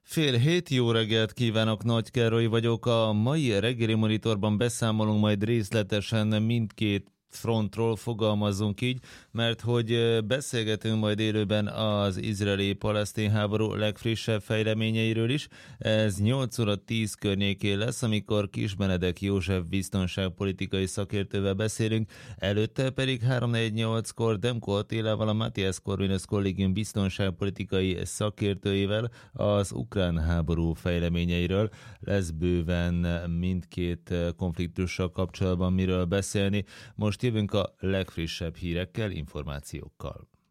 Fél hét, jó reggelt kívánok, Nagy Károly vagyok. A mai reggeli monitorban beszámolunk majd részletesen mindkét frontról, fogalmazzunk így, mert hogy beszélgetünk majd élőben az izraeli-palesztin háború legfrissebb fejleményeiről is. Ez 8 óra 10 környékén lesz, amikor Kis Benedek József biztonságpolitikai szakértővel beszélünk, előtte pedig 3-4-8-kor Demko Attilával, a Matthias Corvinus Kollégium biztonságpolitikai szakértőjével az ukrán háború fejleményeiről. Lesz bőven mindkét konfliktussal kapcsolatban miről beszélni. Most jövünk a legfrissebb hírekkel, információkkal.